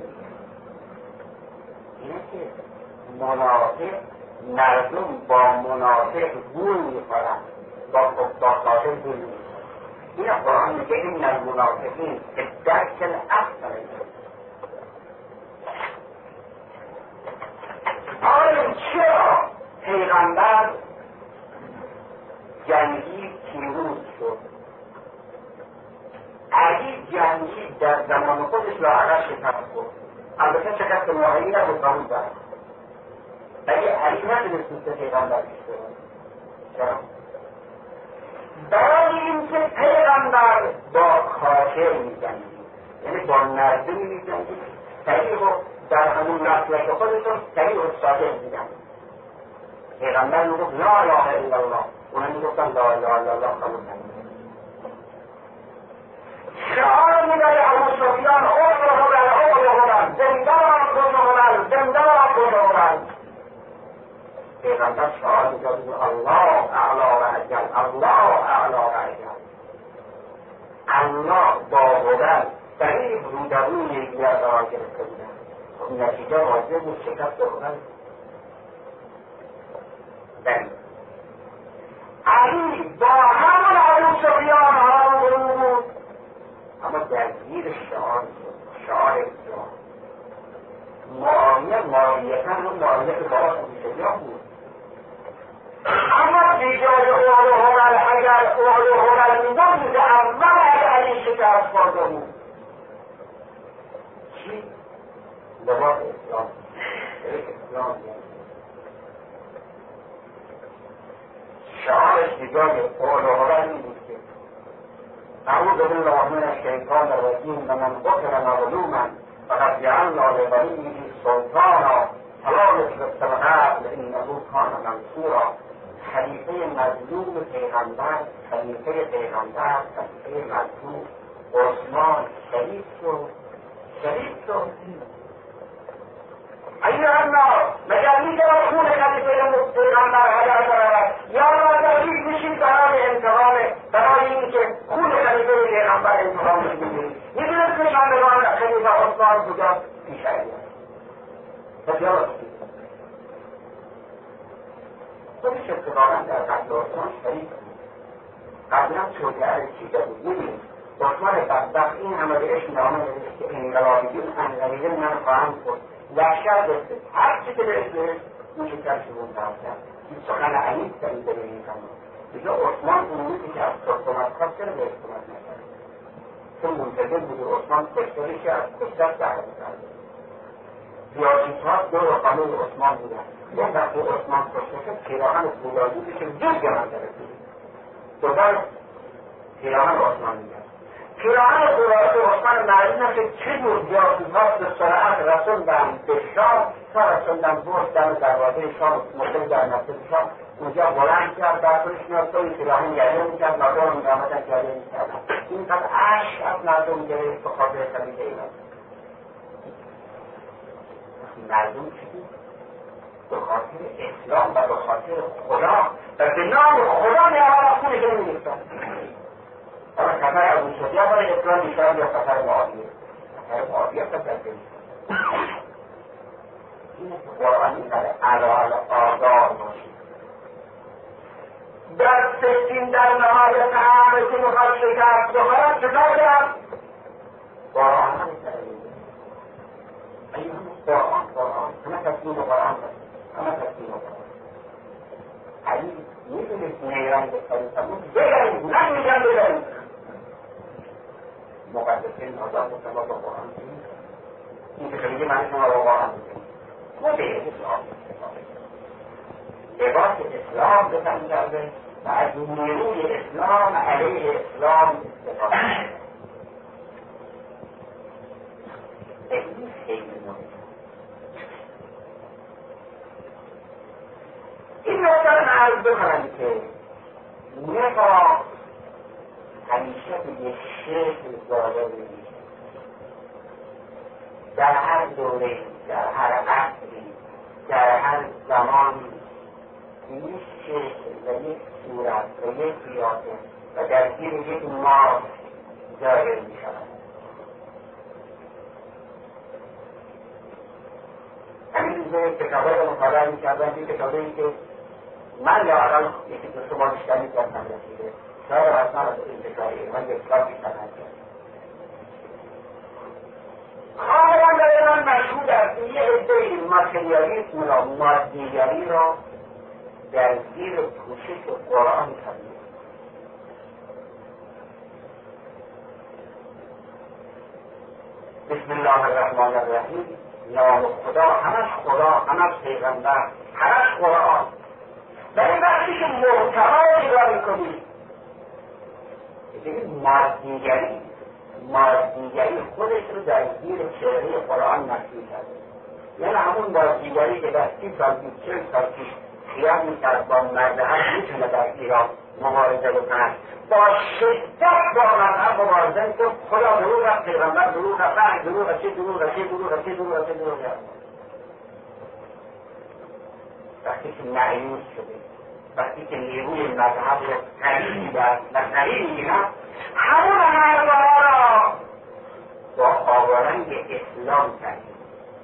Speaker 1: اینه که منافق مردم با منافق گول میخورن، با کافر گول میخورن. این قرآن میگه این المنافقین که درک الاسفل. آیا چرا پیغمبر جنگی پیروز شد؟ علی جنگی در زمان خودش لااقل شکست بود، البته شکست نهایی نبود، قبول دارد، ولی علی نتونست مثل پیغمبر شد. چرا؟ برای اینکه پیغمبر با کافر می‌جنگید، یعنی با مردمی می‌جنگید، صحیح و در همون مسلک خودشون صحیح و صادق می‌جنگید. پیغمبر میگفت لا اله الا الله، اونا میگفتن لا اله الا الله، قبول نمی‌کنن. شعار می‌داد ابو سفیان اغرهدن، زنده باد. پیغمبر شعار می‌داد الله اعلی و اجل، الله اعلی و اجل. الله با هدن صحیح رودروی یکی از قرار گرفته بودن. خب نتیجه واضح بود، شکست هدن. علی با همون ابو سفیان هارون بود، اما درگیر شعار اسلام. معاویه همون معاویه که با ابو سفیان بود، اما دیجای اول هنر اگر اول هنر میدن بوده اول اگر علی شکست خورده بود. چی؟ لباس اسلام. اسلام شعارش دیجای اول هنر این بود که اعوذ بالله من الشیطان الرجیم و من قتل مظلوما فقد جعلنا لوليه سلطانا فلا يسرف في القتل انه كان منصورا. خلیفه مظلوم پیغمبر، خلیفه مظلوم عثمان شهید شد. ایها الناس، مگر می‌شود خون خلیفه پیغمبر هدر برود؟ یا ناجوید میشید برای اینکه خون خلیفه پیغمبر انتقام می‌گیرید. می‌دونید نشاندگان خلیفه عثمان کجاست؟ پیش علی است. خودش اتفاقا در قتل عثمان شریک بود. قبلا شجاع چیده بود. ببینید عثمان بدبخت این همه بهش نامه نوشت که انقلابیون انقریبه من خواهم کرد، لشکر دسته هر چی که بهش نوشت اون شکر شروع کرد. این سخن علی سریع به این کنم دیگه عثمان اونویی که از حکومت خواست چرا به حکومت نکرد؟ چون منتظر بود عثمان کشتاری که از کشتر دعوت کرد. سیاسی‌ها دور قانون عثمان بودن. یه وقتی عثمان کشته شد پیراهن فولادی بشه جز گمان درسید دوباره پیراهن عثمان میگن. پیراهن فولادی عثمان معلوم نشه چه جور جاسوس‌ها به سرعت رسوندن به شام تا رسوندن بردن دروازه شام مقیم در مسجد شام، اونجا بلند کرد برخورش میاد توی پیراهن گریه میکرد، مردم میآمدن گریه میکردن. اینقدر اشک از مردم گرفت به خاطر خلیفه ایران. مردم چی بود؟ به خاطر اسلام و به خاطر خدا و به نام خدا می‌آمد از خونش نمی‌گرفتن. حالا خطر ابو سفیان برای اسلام بیشتر یا خطر معاویه؟ خطر معاویه خطر کنید. اینه که قرآن اینقدر علال آگاه باشید. در سکین در نهایت همه که می‌خواد شکست بخورد چطور کرد؟ قرآن نمی‌کنید. قرآن همه تصمیم قرآن علی میدونست نیران بسید بگرید نمیگم بگرید مقدسین آزاد و سما با قرآن این که خیلی من شما با قرآن خود اسلام لباس اسلام بسن کرده و از نیروی اسلام علیه اسلام استفاده این خیلی مهم. این نکته رو عرض بکنم که نفاق همیشه به یک شکل ظاهر میشه در هر دوره در هر عصری در هر زمانی یک شکل و یک صورت و یک قیافه و در زیر یک ماه ظاهر می شود. همین روزه کتابه رو مطالعه می کردم، این کتابه‌ای که من یا الان یکی دو بار بیشتر می کردم رسیده شاید اصلا از این کتابی من یک کتاب بیشتر نکردم. کاملا برای من مشهود است یه عده ماتریالیسم را مادیگری را در زیر پوشش قرآن کردیم. بسم الله الرحمن الرحیم، نام خدا، همش پیغمبر، همش قرآن. ولی وقتی که محتوا نگاه میکنید ببینید مادیگری خودش رو در زیر چهره قرآن نفی کرده. یعنی همون مادیگری که در 30 سال پیش 40 سال پیش خیال میکرد با مذهب میتونه در ایران مبارزه بکنند، با شدت با مذهب مبارزه میکنه. خدا دروغ است، پیغمبر دروغ است، وحی دروغ است، دروغ است. وقتی که مایوس شده، وقتی که نیروی مذهب رو قوی میدن و قوی میگیرن، همون حرفها را با آوارنگ اسلام کردیم.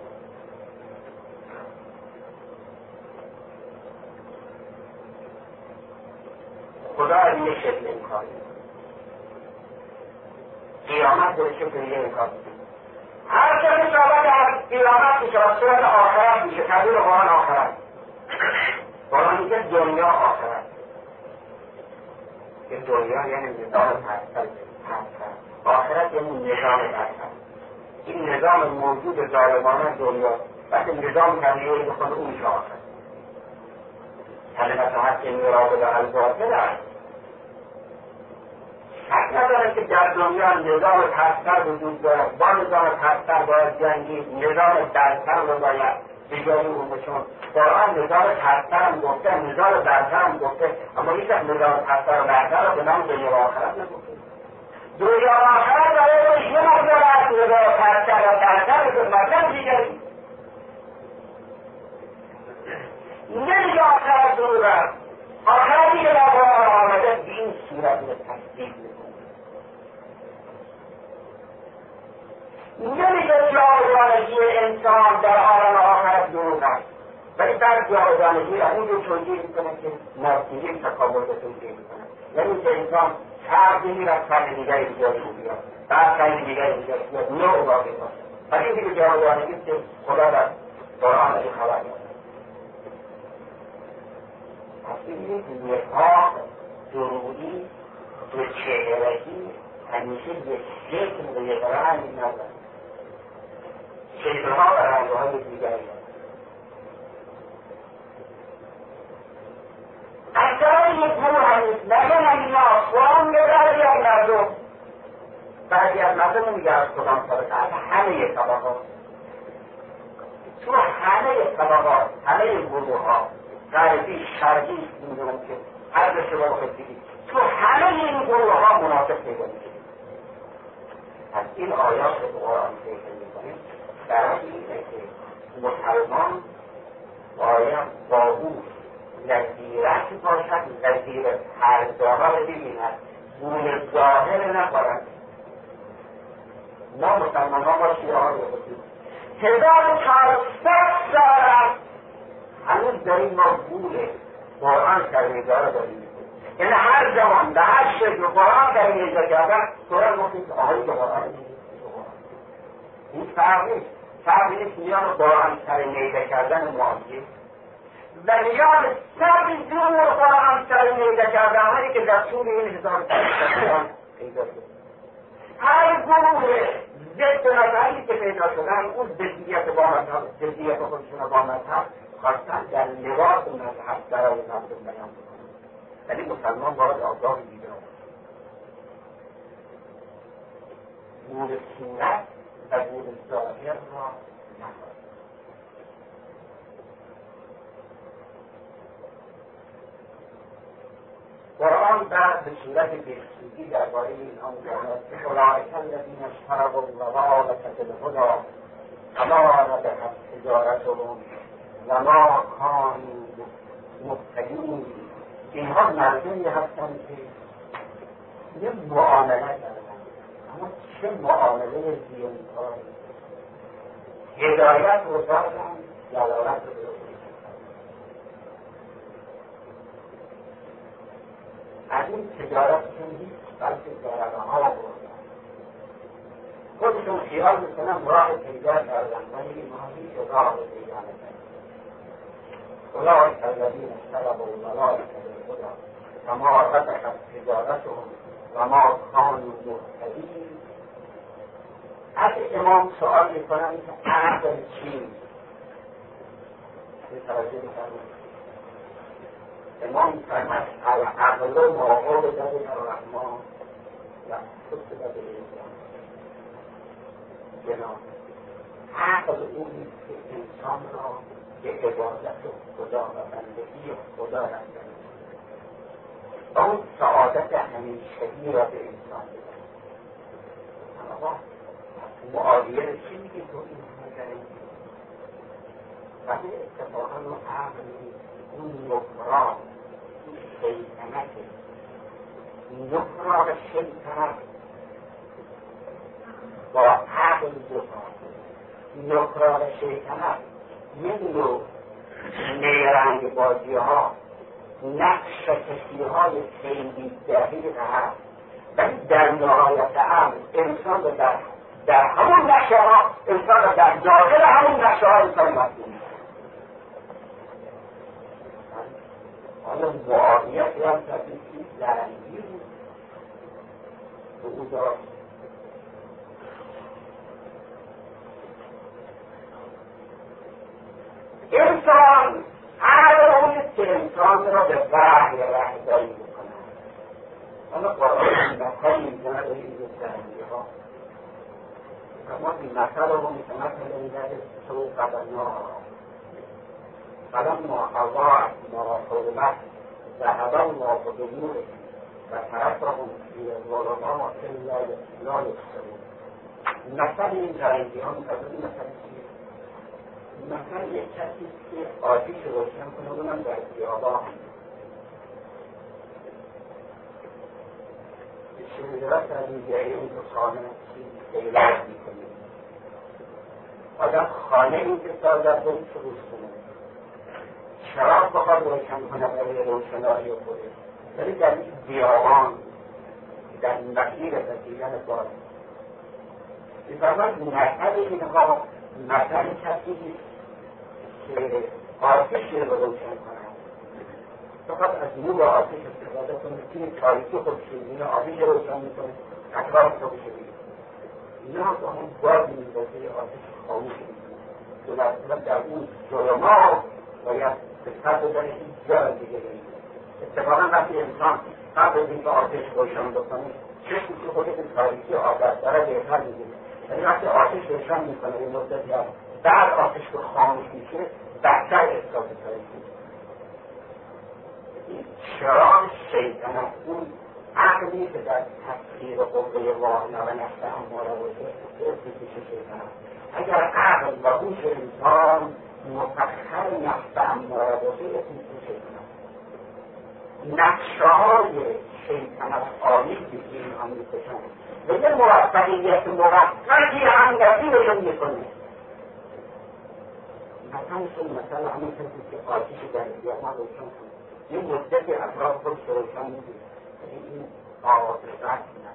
Speaker 1: خدا از یه شکل امکان قیامت به شکل یه امکان هر چه که صحبت از قیامت میشه و صورت آخرت میشه. تعبیر قرآن آخرت، قرآن میگه دنیا آخرت. که دنیا یعنی نظام پرستر، آخرت یعنی نظام پرستر. این نظام موجود ظالمانه دنیا وقتی نظام طبیعی به خود اون میشه آخرت. کلمت حق میرابط الباطل است. حق نداره که در دنیا نظام پرستر وجود دارد، با نظام پرستر باید جنگید، نظام برتر رو باید بجایی اون بشون. قرآن نظام پرستر هم گفته، نظام برتر هم گفته، اما هیچ نظام پرستر و برتر رو به نام دنیا و آخرت نگفته. دنیا و آخرت برای یه مقدار از نظام پرستر و برتر به مطلب دیگری نمیگه آخرت دروغ است. آخرتی که در قرآن آمده به این صورت رو تصدیق میکنه. نمیگه جاودانگی انسان در عالم آخرت دروغ است، ولی در جاودانگی اون رو توجیه میکنه که نرسیدی تکامل رو توجیه میکنه. یعنی که انسان فرد میرد فرد دیگری بیاری بیاد، بعد فرد دیگری بیاد، نوع واقعی باشه. ولی این دیگه جاودانگی که خدا در قرآن رو خبر میکنه. این نفاق دروغی دو چهرگی همیشه یک شکل و یک رنگ ندارد. شکلها و رنگهای دیگری اکثر یک گروه همیست نگه نمینا قرآن گذاره یک مردم بعضی از مردم نمیگه از کدام طبقه، از همه طبقات، تو همه طبقات، همه گروه ها غربی، شرقی، میدونم که هر به شما بخواید بگید تو همه این گروه ها مناسب پیدا میشه. از این آیات رو قرآن پیدا میکنیم برای اینه که مسلمان باید با او لذیرت باشد، لذیرت هرزاها رو ببیند، گول ظاهر نخورد. ما مسلمان ها ما شیعه ها رو بکنیم 1400 سال است هنوز داریم ما گول قرآن سرمیزا داریم. یعنی هر زمان به هر شکل قرآن سرمیزا کردن قرآن گفتیم که آهایی که قرآن این فرق نیست میان قرآن سرمیزا کردن معاجی و میان سر جور قرآن سرمیزا کردن هایی که دستور این هزار قرآن پیدا شد. هر گروه ضد نظری که پیدا شدن اون ضدیت با مذهب، ضدیت خودشون با مذهب خواستن در لباس مذهب برای مردم بیان بکنن. ولی مسلمان باید آگاه بیدار گور صورت و گور ظاهر را نخواهد. قرآن بعد به صورت بهسودی درباره اینها می‌گوید اولئک الذین اشتروا الضلالة بالهدی
Speaker 2: تبارد از تجارتهم و ما کانوا مهتدین. اینها مردمی هستند که یه معامله کردن، اما چه معامله زیانکاری. هدایت رو دادن، دلالت رو دادن. از این تجارتشون هیچ بلکه ضرره ها بردن. خودشون خیال میکنن راه پیدا کردن، ولی اینها هیچ راه پیدا نکردن. اولئک الذین اشتروا الضلالة بالهدی فما ربحت تجارتهم و ما کانوا مهتدین. از امام سؤال میکنن که عقل چیست؟ توجه میکنن امام فرمد العقل ما عبد الرحمن و کتب بالانسان. جناب عقل اون نیست که انسان را به عبادت خدا و بندگی خدا رساند، اون سعادت همیشگی را به انسان بده. اما معاویه چی میگه تو این همه ولی اتفاقا اون عقل اون نفران، اون شیطنته، نفران شیطنت با عقل دوتا. نفران شیطنت یک نوع نیرنگ بازی ها، نقش کشی های خیلی دقیق هست، ولی در نهایت امر انسان رو در همون نقشه ها، انسان رو در داخل همون نقشه ها انسان مفهوم. آیا معاویت یا تبیسی درنگی بود به او داشت؟ انسان هر اونیست که انسان را به وحی رهبری میکنه. حالا قرآن مثل میزنه به این درنگی ها، اما این مثل رو میکنه مثل این تو قدرنا فلما اضاعت ما حرمت ذهب الله بنورهم و ترکهم فی ظلمات لا یبصرون. مثل این درنگی ها میکنه مثل مثلا یک کسی که آتیش روشن کنه اونم در بیابان شجرت از این جایی اون تو خانه ایلاد میکنه. آدم خانه این که سازد رو شروع کنه، شراب بخواد روشن کنه برای روشنایی خوده، ولی در این بیابان در مسیر رسیدن باز بفرمد مثل اینها مثل کسی که آتش رو روشن کنند. فقط از نور آتش استفاده کنید که تاریکی خودشونی آتش روشن میکنه اطراف خودش بید. اینا با هم باز میدازه آتش خاموش میکنه که در اون ظلمات باید به سر بزنه هیچ جای دیگه بید. اتفاقا وقتی انسان قبل از اینکه آتش روشن بکنه چشمی که خودش تاریکی آتش داره بهتر میگیره، ولی وقتی آتش روشن میکنه این مدت یا بعد آتش رو خاموش میشه بدتر احساس تاریکی. چرا شیطنت اون عقلی که در تفسیر قوه واهنه و نفس اماره باشه ارتکش شیطنت. اگر عقل و هوش انسان مسخر نفس اماره باشه ارتکش شیطنت. نقشه‌های شیطنت آمیزی که این هم میکشن و یه موفقیت موفقی هم نتیجهشون میکنه. مثلا همین کسی که آتیش در بیابان روشن کنه یه مدتی اطراف خودش روشن می‌کنه، این آتش رد کنه.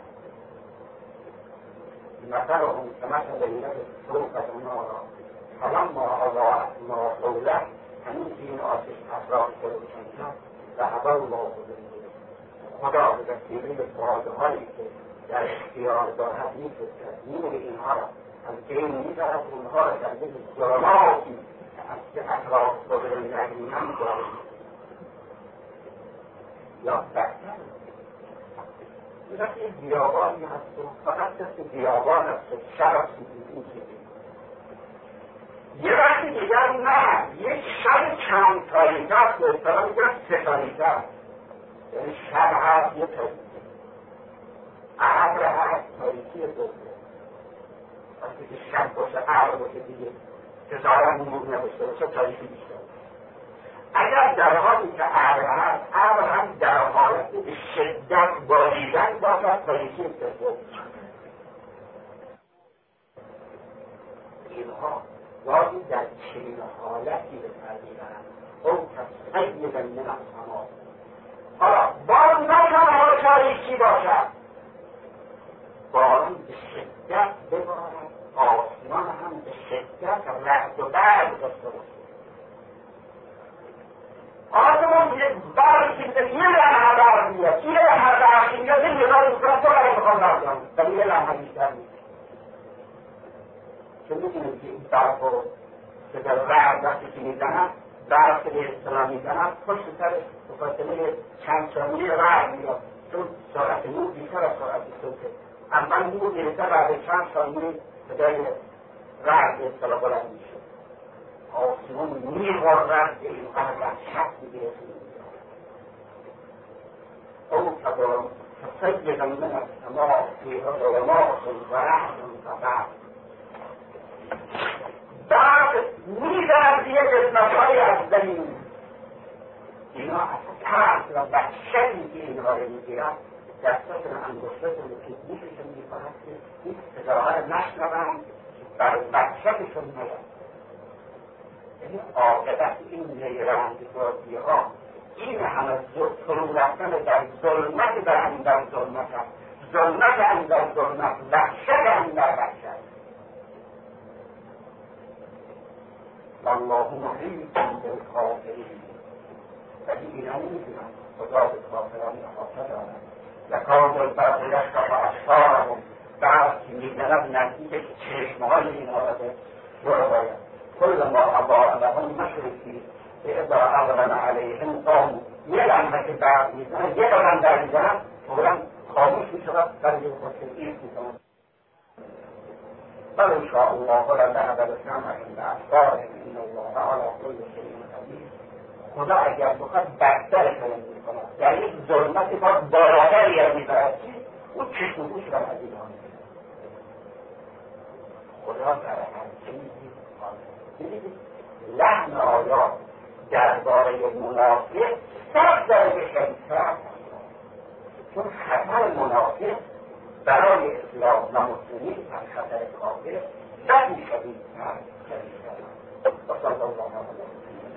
Speaker 2: مثلا اون مثل بینه فروغ قدمها را فلما اضاعت ما حوله، همین که این آتش اطراف خودش روشن کرد ذهب الله بنورهم. خدا به وسیله بادهایی که در اختیار دارد می‌فرستد نور اینها را از بین می‌برد، اونها را در بین ظلماتی که اطراف خود رو نگیرن داریم یا بهتر این وقتی یک بیابانی هست و فقط کسی بیابان هست و شرف این چیزی. یه وقتی دیگر نه، یک شب چند تاریخ هست و اصلا میگن 3 تاریخ هست، یعنی شب هست یه تاریخ، ابر هست تاریخی دوم. وقتی که شب باشه عقل باشه دیگه که ظاهرا نور نباشته باشه تاریخی بیشتر. اگر در حالی که عقل هست عقل هم در حالت به شدت باریدن باشد تاریخی استفاده اینها وادی در چنین حالتی به تغییرن او تصیب من السما. حالا باد نه تنها تاریکی باشد، باران به شدت ببارد، آسمان هم به شدت رعد و برق داشته باشد. آسمان یک برقی که یه لمحه برق میاد، یه لمحه برق میاد، این نگاه میکنم تو برای میخوام بردارم ولی یه لمحه بیشتر میاد. چون میدونید که این برق رو که در رعد وقتی که میزنن برق که به اصطلاح میزنن پشت سر به فاصله چند ثانیه رعد میاد، چون سرعت نور بیشتر از سرعت صوته. اول نور میرسه بعد چند ثانیه به جای رعد به اصطلاح بلند میشه. آسمان میغرد به این قدر وحشت میگیره. او تصیب من السما فیها ظلمات و رعد و برق. برق میزند دیگه قسمت‌های از زمین. اینا از ترس و وحشتی که اینها رو میگیرند دستشون انگشتشون رو که میششون میکنند که این صداها رو نشنوند بر وحشتشون نیاد. یعنی عاقبت این نیرنگبازی‌ها این همه فرو رفتن در ظلمت در اندر ظلمت هست، ظلمت اندر ظلمت، وحشت اندر وحشت. والله محیط بالکافرین. ولی اینا نمیدونن خدا به کافران احاطه دارد. یکاد البرق یخطف ابصارهم. برق که میزند نزدیک چشمهای اینها را برو باید كلما أضاء لهم مشرقی فإذا أظلم عليهم قاموا. یه لمحه که برق میزند یه قدم در میزند فوراً خاموش میشود برای خودشون میکنند. بل ان شاء الله لذهب بسمعهم بأبصارهم إن الله على كل شيء قدیر. خدا اگر بخواد بدتر کنه میکنه، در یک ظلمت باز بالاتری از میبرد اون چشم و گوش را از اینها میکنه. خدا در هر چیزی دیدید لحن آیات درباره منافق 100 درجه شدیدتر، چون خطر منافق برای اسلام و مسلمین از خطر کافر بدی شدیدتر. و صلی الله علیه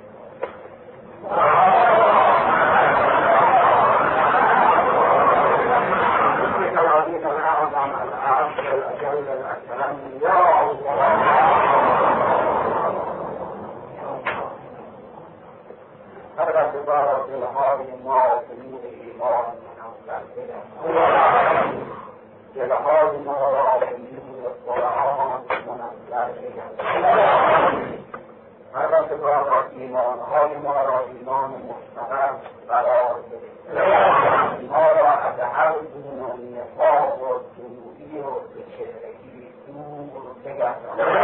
Speaker 2: جلهای ما را به نور قرآن منزل پروردگارا ایمانهای ما را ایمان مستقر قرار بده. ما را از هر گونه نفاق و دروغی و بچهرگی دور بگردان.